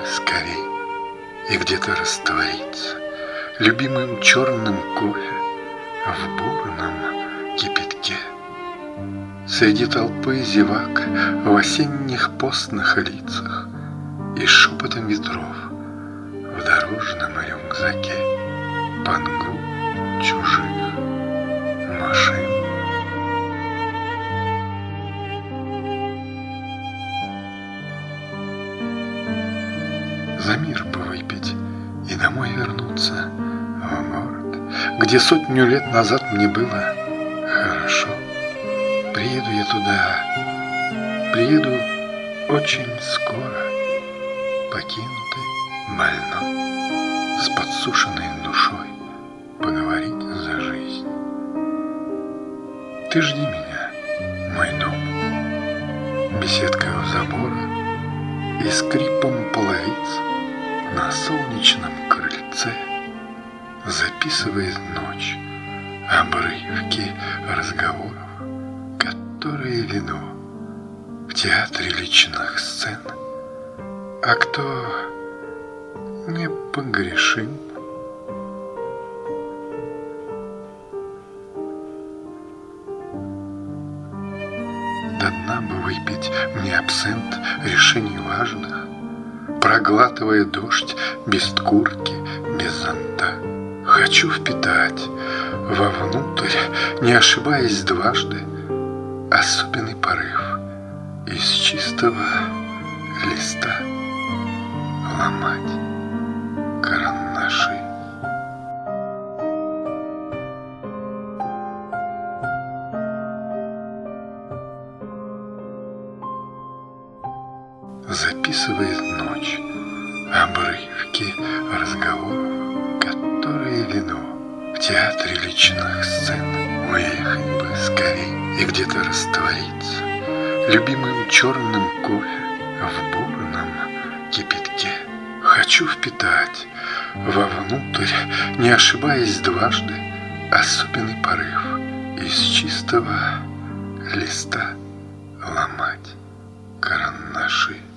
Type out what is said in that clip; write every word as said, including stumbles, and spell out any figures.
скорей и где-то раствориться любимым черным кофе в бурном кипятке. Среди толпы зевак в осенних постных лицах и шепотом ветров в дорожном рюкзаке под гул чужих машин. За мир бы выпить и домой вернуться в город, где сотню лет назад мне было хорошо. Приеду я туда, приеду очень скоро, покинутый, больной, с подсушенной душой, поговорить за жизнь. Ты жди меня, мой дом, беседка у забора и скрипом половиц на солнечном крыльце записывает ночь обрывки разговоров, которые веду в театре личных сцен. А кто не погрешим, до дна бы выпить мне абсент решений важных, проглатывая дождь без куртки, без зонта. Хочу впитать вовнутрь, не ошибаясь дважды, особенный порыв из чистого листа ломать карандаши. Записывает ночь обрывки разговоров, которые веду в театре личных сцен. Уехать бы скорей и где-то раствориться любимым черным кофе в бурном кипятке. Хочу впитать вовнутрь, не ошибаясь дважды, особенный порыв из чистого листа ломать карандаши.